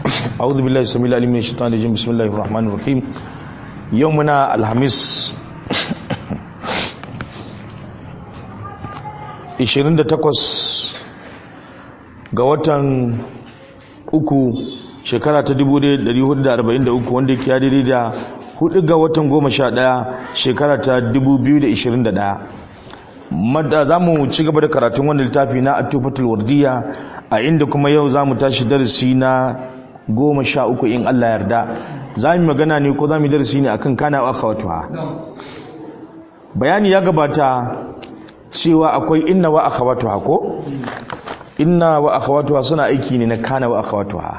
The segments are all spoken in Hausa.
أعوذ بالله السميع العليم من الشيطان الرجيم بسم الله الرحمن الرحيم يومنا الخميس 28 ga watan uku shekara ta 1443 wanda yake daidai da 4 ga watan 11 shekara ta 2021 madda zamu ci gaba da karatun wannan littafi na at-tufatul wardiya a inda kuma yau zamu tashi darasi na 13 in Allah yarda zamu magana ne ko zamu darasi ne akan kana wa akhawatuha bayani ya gabata cewa akwai inna wa akhawatuha ko inna wa akhawatuha suna aiki ne na kana wa akhawatuha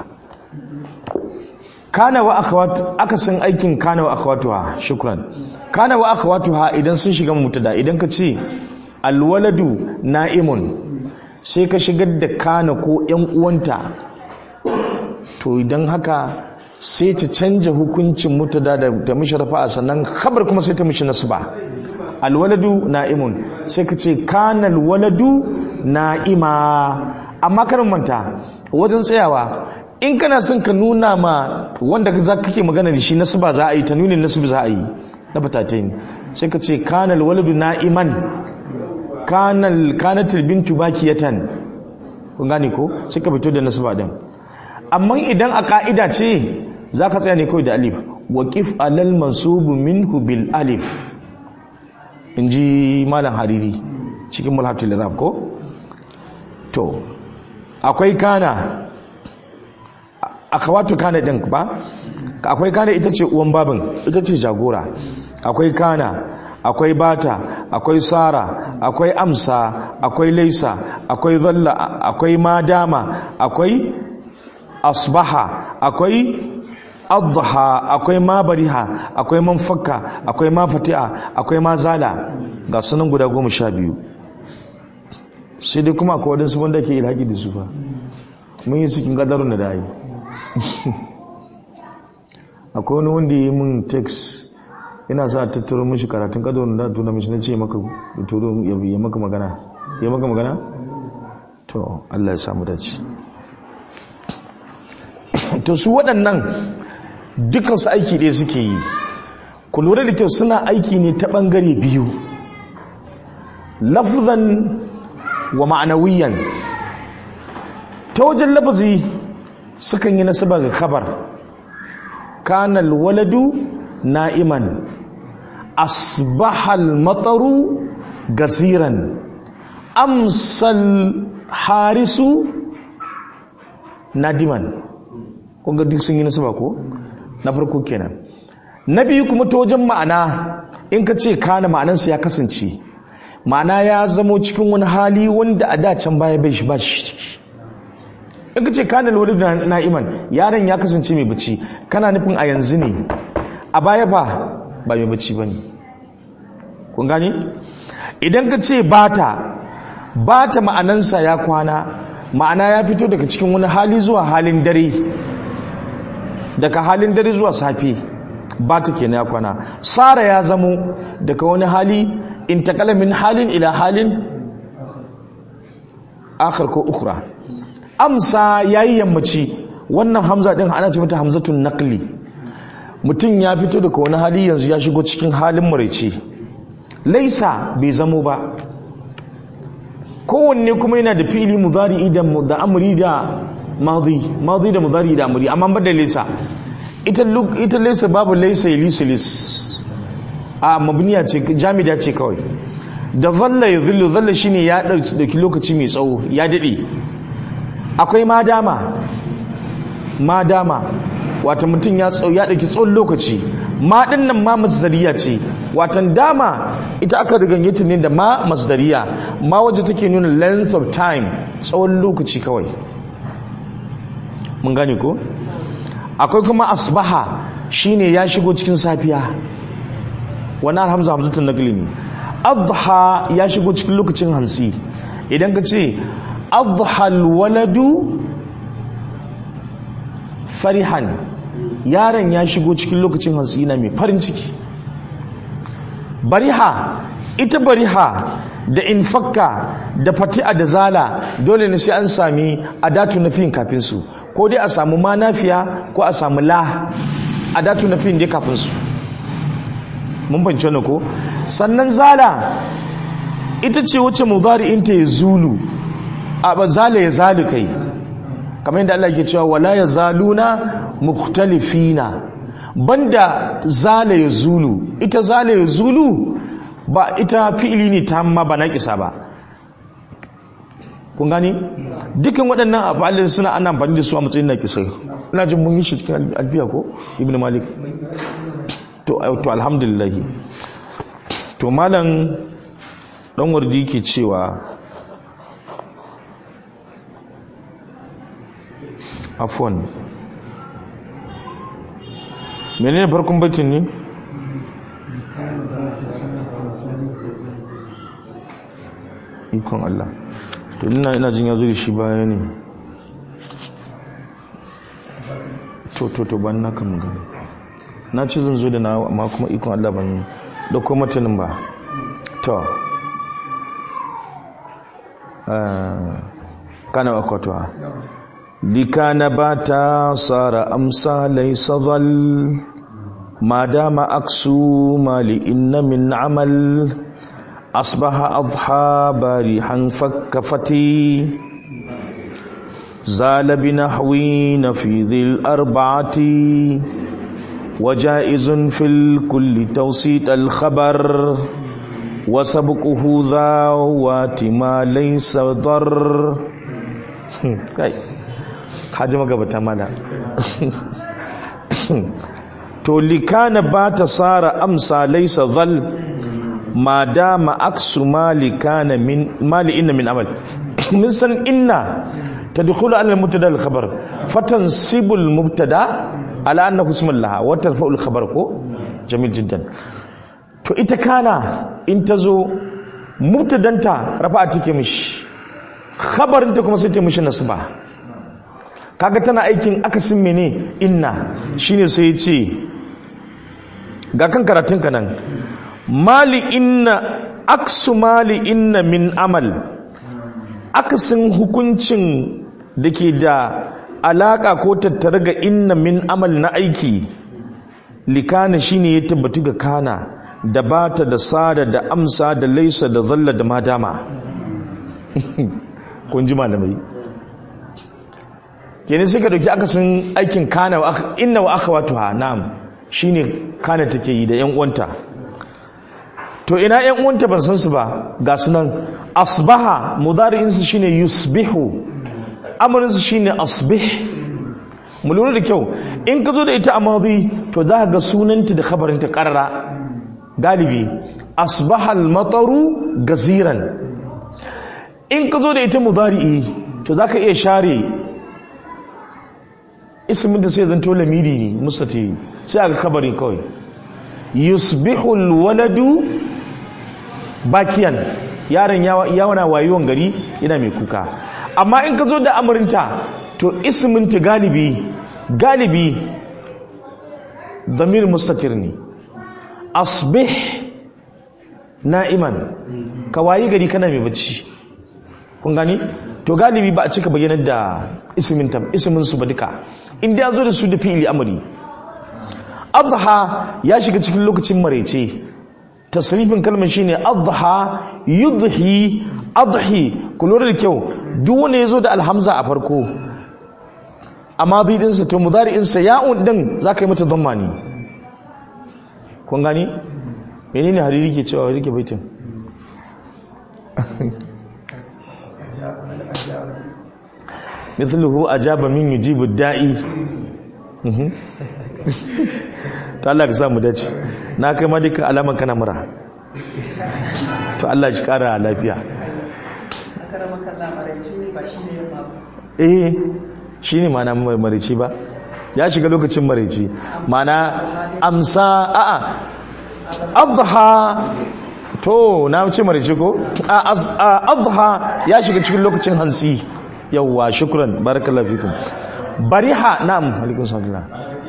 kana wa akhawat akasin aikin kana wa akhawatuha shukran kana wa akhawatuha idan sun shiga mutada idan ka ce alwaladu na'imun sai ka shigar da kana ko ƴan uwanta to idan haka sai ta canja hukuncin mutada da ta mishi rafa'a sannan khabar kuma sai ta mishi nasba alwaladu na'imun sai ka ce kana alwaladu na'ima amma karin manta wajen tsayawa in kana son ka nuna ma wanda kake magana da shi nasba za a yi tanwinin nasbi za a yi na batatain sai ka ce kana alwaladu na'iman kanatil bintu bakiyatan kun gane ko sai ka fito da nasba din amma idan a ka'ida ce zaka tsaya ne kawai da alif waqif alal mansub minhu bil alif inji malam hariri cikin mulhatul irab ko to akwai kana akhawatu kana din ba akwai kana ita ce uwan babin ita ce jagora akwai kana akwai bata akwai sara akwai amsa akwai laisa akwai dhalla akwai madama akwai asbaha akwai adha akwai mabariha akwai manfakka akwai mafati'a akwai mazala ga sunan guda 12 sai dai kuma akwai wadansu wanda ke ilhaki da su fa mun yi cikin gadarun da dai akwai wani wanda yi mun text ina sa tattaro mishi karatun gadarun da tuna mishi nace maka turo ya maka magana to Allah ya samu dace to su waɗannan dukansu aiki ɗaya suke yi ku lura da kyau suna aiki ne ta ɓangare biyu lafzan wa ma'anawiyan ta wajen lafazi sukan yi nasaba ga khabar kana alwaladu na'iman asbaha almataru gasiran amsal harisu nadiman kunga duk sun yi nasaba ko na farko kenan na biyu kuma ta wajen ma'ana in ka ce kana ma'anansa ya kasance ma'ana ya zamo cikin wani hali wanda a da can baya bai shi ba shi in ka ce kana alwalid na'iman yaron ya kasance mai bacci kana nufin a yanzu ne a baya ba mai bacci bane kun gane idan ka ce bata ma'anansa ya kwana ma'ana ya fito daga cikin wani hali zuwa halin dare daga halin dare zuwa safe ba ta kenan ya kwana sara ya zamo daga wani hali intakala min halin ila halin akhar ko ukhra amsa yayi yammaci wannan hamza din ana ce mata hamzatun naqli mutum ya fito daga wani hali yanzu ya shigo cikin halin maraice laisa bai zamo ba kowanne kuma yana da fi'ili mudari da amri da madi da mudari da amri amma ba da laysa ita laysa babu laysa lis a mabniya ce jamida ce kawai da dhalla yadhillu dhalla shine ya dauki lokaci mai tsawo ya dade akwai madama wato mutum ya dauki tsawon lokaci ma dinnan ma masdariya ce watan dama ita aka riganye ta ne da ma masdariya ma waje take nuna length of time tsawon lokaci kawai mun gane ko akwai kuma asbaha shine ya shigo cikin safiya wannan hamzatun naqli ne adha ya shigo cikin lokacin hansi idan ka ce adha alwaladu farihan yaron ya shigo cikin lokacin hansi na mai farin ciki bariha ita bariha da infakka da fati'a da zala dole ne sai an sami adatu nafiyin kafin su ko dai a samu ma nafiya ko a samu la adatu nafiyin dai kafin su mun bance wannan ko sannan zala ita ce wacce mudari'in ta yazulu a ba zala ya zalu kai kamar yadda Allah ke cewa wala yazaluna mukhtalifina banda zala yazulu ita zala yazulu ba ita fi'ili ne ta amma ba naqisa ba kun gani dukkan waɗannan afalin suna ana amfani da su a matsayin naqisai ina jin mun yi shi cikin alfiya ko ibn malik to alhamdulillah to malam dan wardi ke cewa afwan menene farkon baitin ne ikon Allah to ina jin yazo da shi baya ne to ban na kan gani na ce zan zo da na amma kuma ikon Allah ban dauko matanin ba to kana wakwatwa likana bata sara amsa laysa dhal ma dama aksu mali inna min amal asbaha adha barihan fakkafati zala binahwi nafidhil arba'ati وجائز في الكل توسيط الخبر وسبقه ذوات ما ليس ضر kai kaji magabata mala to likana bata sara amsa laysa dhal ma dama aksu malikana min mali inna min amal min san inna tadkhulu ala al-mubtada al-khabar fatansibu al-mubtada ala annahu ismun laha wa tarfa'u al-khabar ko jamil jiddan to ita kana in tazo mubtadanta rafa'a take mishi khabarin ta kuma sai ta mishi nasba kaga tana aikin akasin mene inna shine sai ya ce ga kan karatun ka nan mali inna aksu mali inna min amal akasin hukuncin da ke da alaka ko tattare ga inna min amal na aiki likana shine ya tabbatu ga kana da bata da sada da amsa da laisa da zalla da madama kun ji malamai kenan sai ka dauki akasin aikin kana wa inna wa akhawatuha na'am shine kana take yi da yan uwanta to ina yan uwanta ban san su ba ga sunan asbaha mudari'in su shine yusbihu amrin su shine asbih mu lura da kyau in ka zo da ita a madi to za ka ga sunanta da khabarinta qarara galibi asbaha al-mataru gaziran in ka zo da ita mudari'i to za ka iya share ismin da sai zanto lamiri ne mustati sai aka khabarin kawai yusbihu al-waladu bakiyan yaron yawana wayuwan gari yana mai kuka amma in ka zo da amurinta to isminta galibi damir mustatir ne asbih na'iman ka wayi gari kana mai bacci kun gani to galibi ba a cika bayyanar da ismin su ba duka inda ya zo da su da fi'ili amri adha ya shiga cikin lokacin maraice tasrifin kalmar shine adha yudhi adhi ku lura da kyau duk wanda yazo da alhamza a farko amma din sa to mudari'in sa ya'un din zaka yi mata dhamma ne kun gani menene hariri ke cewa rike baitin mithluhu ajaba min yujibu da'i to Allah ka samu dace na kai ma duka alaman kana mura to Allah shi kara lafiya shine mana marici ba ya shiga lokacin marici mana amsa a'a adha to na ce marici ko adha ya shiga cikin lokacin hansi yawwa shukran barakallahu fikum bariha na'am alaikum salam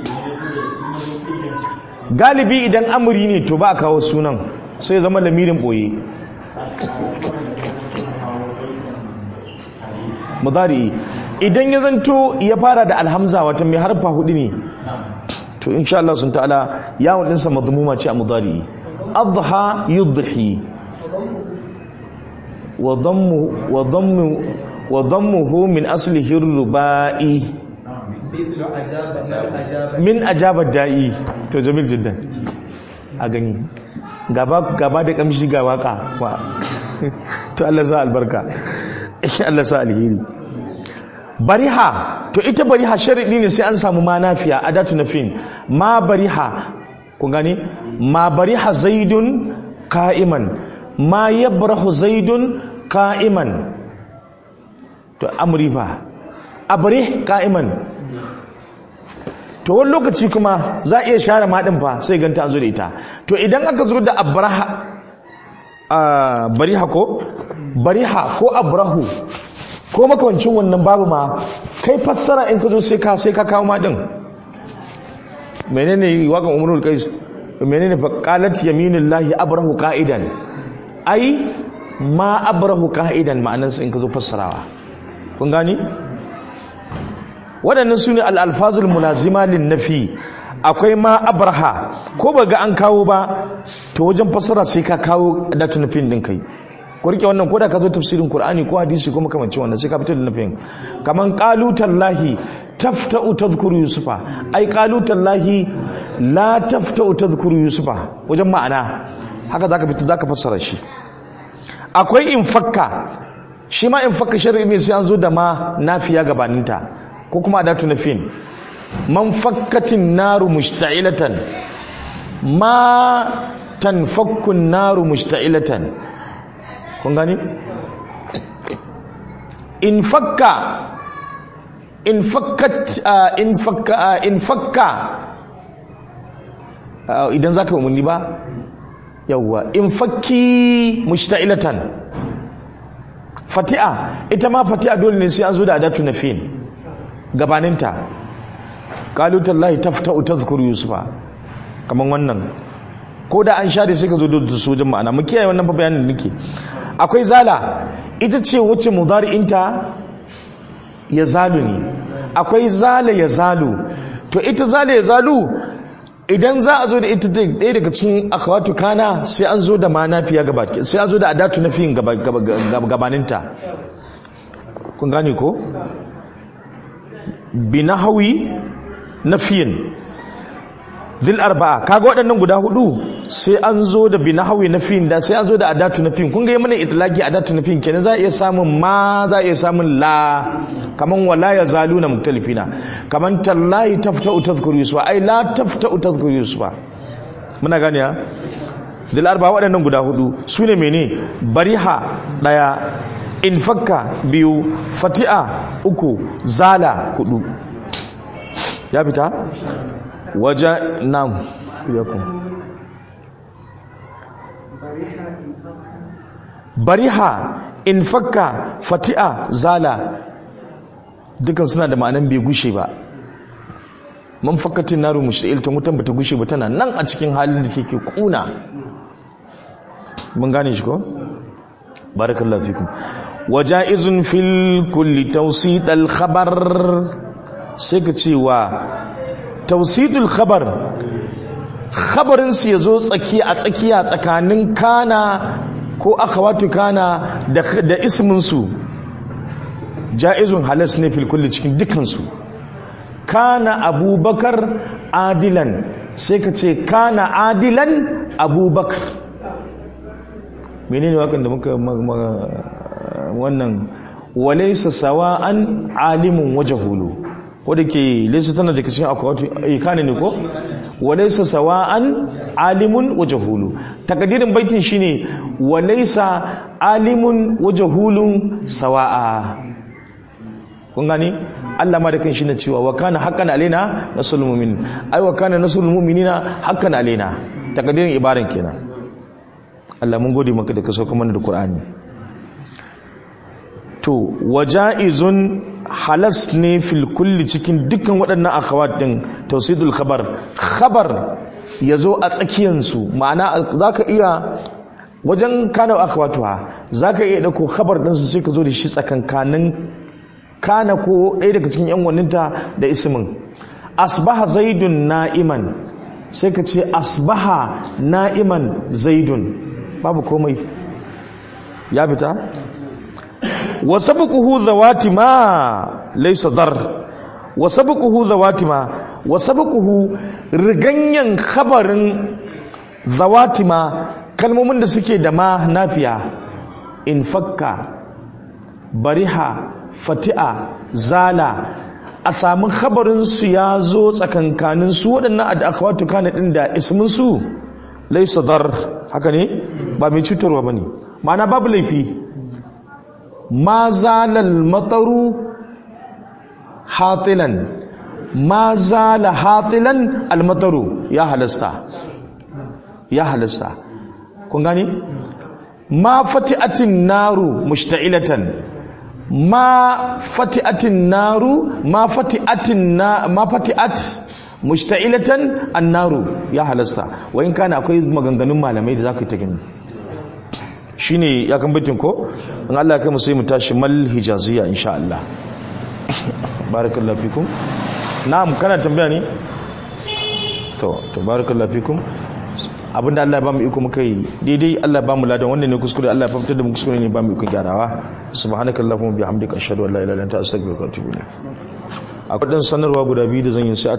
galibi idan amuri ne to ba a kawo sunan sai zama lamirin boye mudari idan ya zanto ya fara da alhamza wata mai harfa hudu ne to insha Allah sun ta'ala yawon ɗinsa madmuma ce a mudari adha yudhi wa dhammuhu min aslihi rubai min ajaba da'i. To jamil jiddan a gani gaba da kamshi ga waka to Allah sa albarka Allah sa alheri. Bariha, to ita bariha sharidi ne sai an samu ma nafiya adatu nafin. Ma bariha, kun gani? Ma bariha zaidun qa'iman, ma yabrahu zaidun qa'iman. To amri fa abrih qa'iman. To wani lokaci kuma za a iya share ma din fa sai ganta an zo da ita. To idan aka zo da abraha bariha ko abrahu ko makwancin wannan babu ma kai fassara in ka zo sai ka kawo ma din. Menene wakan umrul qais, menene fa qalat yaminullahi abrahu qa'idan, ai ma abrahu qa'idan ma'anar sa in ka zo fassarawa. Kun gani waɗannan sune al-alfazul mulazima lin nafi. Akwai ma abraha ko ba ga an kawo ba to wajen fassara sai ka kawo adatu nafin din kai. Ku rike wannan koda ka zo tafsirin Qur'ani ko hadisi ko makamancin wannan sai ka fitar da nafin. Kaman qalu tallahi tafta'u tadhkuru yusufa, ai qalu tallahi la tafta'u tadhkuru yusufa wajen ma'ana haka zaka fassara shi. Akwai infakka, shi ma infakka shar'i ne sai an zo da ma nafiya gabaninta ko kuma adatu nafin. Man fakkatin naru mushta'ilatan, ma tanfakku naru mushta'ilatan. Kun gani? In fakka idan zaka umarni ba yawwa in fakki mushta'ilatan. Fati'a, ita ma fati'a dole ne sai an zo da adatu nafin gabaninta. Qalu tallahi tafta'u tadhkuru yusufa, kaman wannan ko da an share sai ka zo da su wajen ma'ana. Mu kiyaye wannan bayanin da nake. Akwai zala, ita ce wacce mudari'inta ya zalu ne. Akwai zala ya zalu, to ita zala ya zalu idan za a zo da ita ɗaya daga cikin akhawatu kana sai an zo da ma nafiya gaba, sai an zo da adatu nafiyin gabaninta. Kun gane ko? Binahawi nafiyin dhil arba'a, kaga waɗannan guda hudu sai an zo da binahawi nafiyin da sai an zo da adatu nafiyin. Kun ga mana itlaqi adatu nafiyin kenan za a iya samun ma, za a iya samun la, kaman wala yazaluna muktalifina, kaman tallahi tafta'u tadhkuru yusufa, ai la tafta'u tadhkuru yusufa. Muna gane ya dhil arba'a waɗannan guda hudu sune mene? Bariha daya, infakka biyu, fati'a uku, zala hudu. Ya fita? Waja nam yakum. Bariha, infakka, fati'a, zala dukan suna da ma'anan bai gushe ba. Man fakkatin naru mushta'il, ta mutan bata gushe ba, tana nan a cikin halin da take kuna. Mun gane shi ko? Barakallahu fikum. Wajaizun fil kulli tawsit al khabar, sai ka ce wa tawsitul khabar, khabarin su yazo tsakiya tsakanin kana ko akhawatu kana da ismin su. Jaizun halas ne fil kulli cikin dukkan su. Kana abubakar adilan, sai ka ce kana adilan abubakar. Menene wakan da muka wannan walaysa sawa'an alimun wajhulu, ko da ke laysa tana da cikin akwati kana ne ko walaysa sawa'an alimun wajhulu. Takadirin baitin shine walaysa alimun wajhulun sawa'a. Kun gani Allah ma da kan shi na cewa wa kana haqqan alaina nasrul mu'minin, ai wa kana nasrul mu'minina haqqan alaina. Takadirin ibaran kenan. Allah mun gode maka da ka sauka mana da Qur'ani. To wajaizun halas ne fil kulli cikin dukkan waɗannan akhawat din tawsidul khabar. Khabar yazo a tsakiyan su, ma'ana zaka iya wajen kana akhawatuha zaka iya dauko khabar din su sai ka zo da shi tsakankanin kana ko ɗaya daga cikin yan waninta da ismin. Asbaha zaidun na'iman sai ka ce asbaha na'iman zaidun, babu komai ya fita. wa sabquhu zawati ma laysa dar, wa sabquhu zawati ma, wa sabquhu riganyan khabarin zawati ma, kalmomin da suke da ma nafiya, in fakka, bariha, fati'a, zala, a samu khabarin su ya zo tsakankanin su waɗannan akhawatu kana din da ismin su laysa dar, haka ne ba mai cutarwa bane, ma'ana babu laifi. ma zalal mataru hatilan, ma zala hatilan almataru, ya halasta, ya halasta, kun gani. ma fati'atin naru mushta'ilatan, ma fati'atin naru, ma fati'at mushta'ilatan annaru, ya halasta. wa in kana akwai maganganun malamai da zaka yi ta gani, shine ya kan baitin ko in Allah ya kai mu sai mu tashi mal hijaziya insha Allah. barakallahu fikum. na'am, kana tambaya ne? to barakallahu fikum. abinda Allah ya ba mu iko muka yi daidai, Allah ya ba mu ladan, wannan ne kuskure Allah ya fitar da mu kuskure ne, ba mu iko gyarawa. subhanakallahumma bihamdika ashhadu an la ilaha illa anta astaghfiruka wa atubu ilayk. akwai dan sanarwa guda biyu da zan yi sai